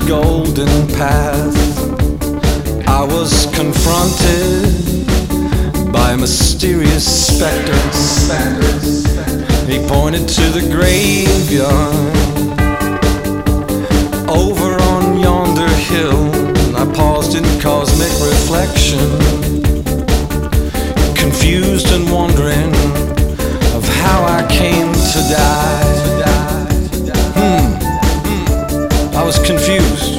golden path, I was confronted by a mysterious specter. He pointed to the graveyard over on yonder hill. I paused in cosmic reflection, confused and wondering of how I came to die. I was confused,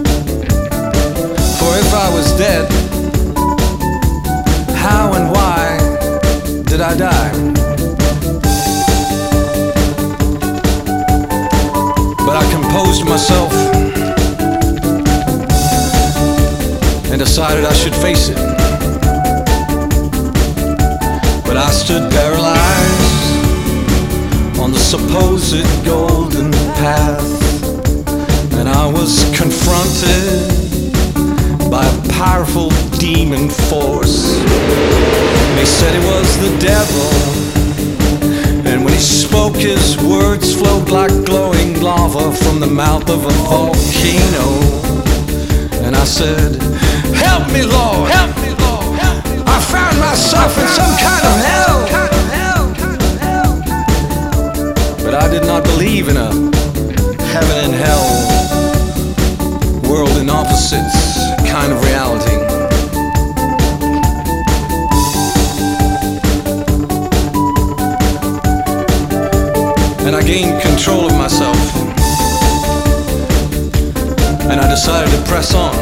for if I was dead, how and why did I die? But I composed myself and decided I should face it. But I stood paralyzed on the supposed golden path, and I was confronted by a powerful demon force. They said it was the devil, and when he spoke, his words flowed like glowing lava from the mouth of a volcano. And I said, "Help me, Lord! Help me, Lord! I found myself in some kind of hell." But I did not believe in a heaven and hell, world in opposites kind of reality. And I gained control of myself, and I decided to press on.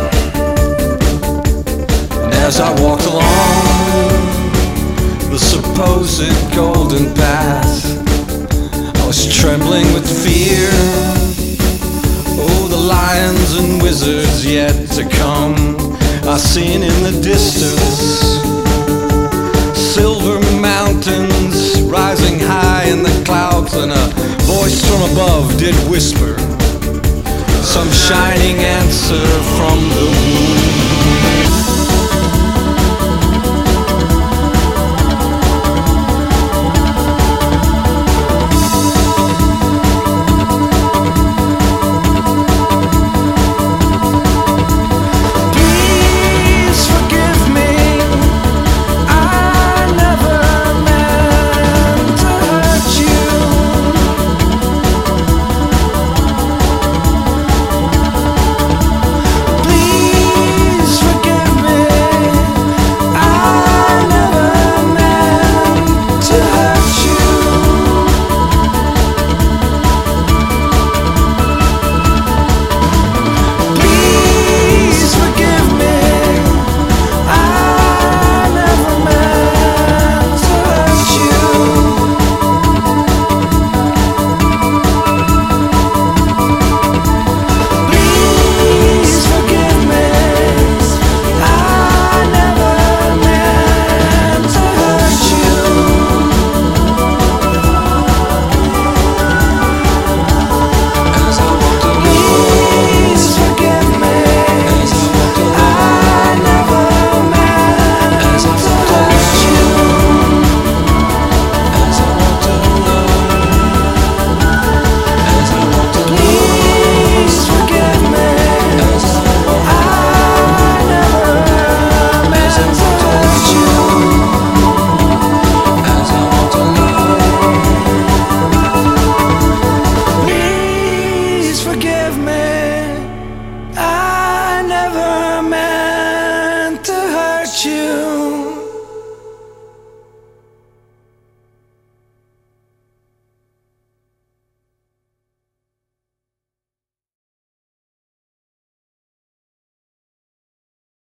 And as I walked along the supposed golden path, I was trembling with fear. Oh, the lions and wizards yet to come, I seen in the distance silver mountains rising high in the clouds, and a voice from above did whisper some shining answer from the womb.